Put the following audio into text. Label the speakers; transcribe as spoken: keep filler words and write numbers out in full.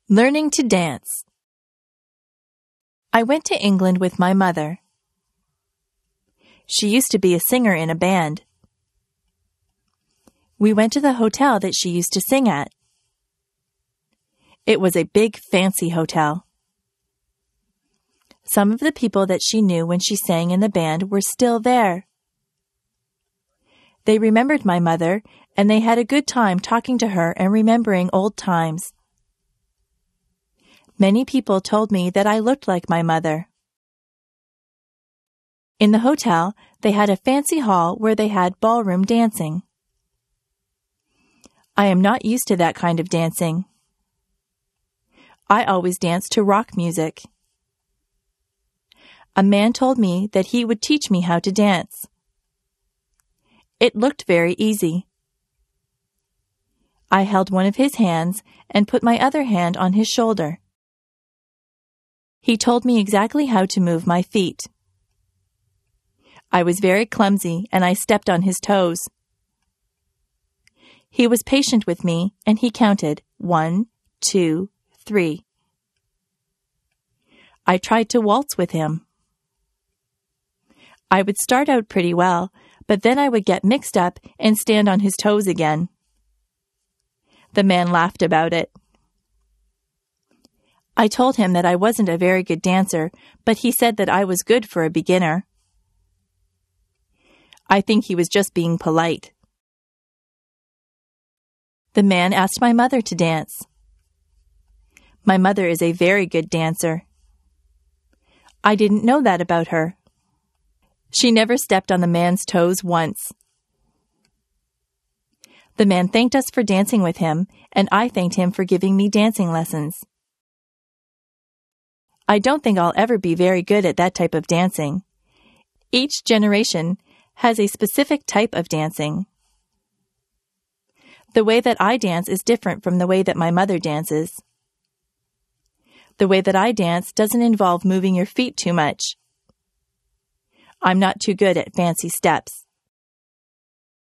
Speaker 1: Learning to dance. I went to England with my mother. She used to be a singer in a band. We went to the hotel that she used to sing at. It was a big, fancy hotel. Some of the people that she knew when she sang in the band were still there. They remembered my mother, and they had a good time talking to her and remembering old times. Many people told me that I looked like my mother. In the hotel, they had a fancy hall where they had ballroom dancing. I am not used to that kind of dancing. I always dance to rock music. A man told me that he would teach me how to dance. It looked very easy. I held one of his hands and put my other hand on his shoulder. He told me exactly how to move my feet. I was very clumsy and I stepped on his toes. He was patient with me and he counted one, two, three. I tried to waltz with him. I would start out pretty well, but then I would get mixed up and stand on his toes again. The man laughed about it. I told him that I wasn't a very good dancer, but he said that I was good for a beginner. I think he was just being polite. The man asked my mother to dance. My mother is a very good dancer. I didn't know that about her. She never stepped on the man's toes once. The man thanked us for dancing with him, and I thanked him for giving me dancing lessons. I don't think I'll ever be very good at that type of dancing. Each generation has a specific type of dancing. The way that I dance is different from the way that my mother dances. The way that I dance doesn't involve moving your feet too much. I'm not too good at fancy steps.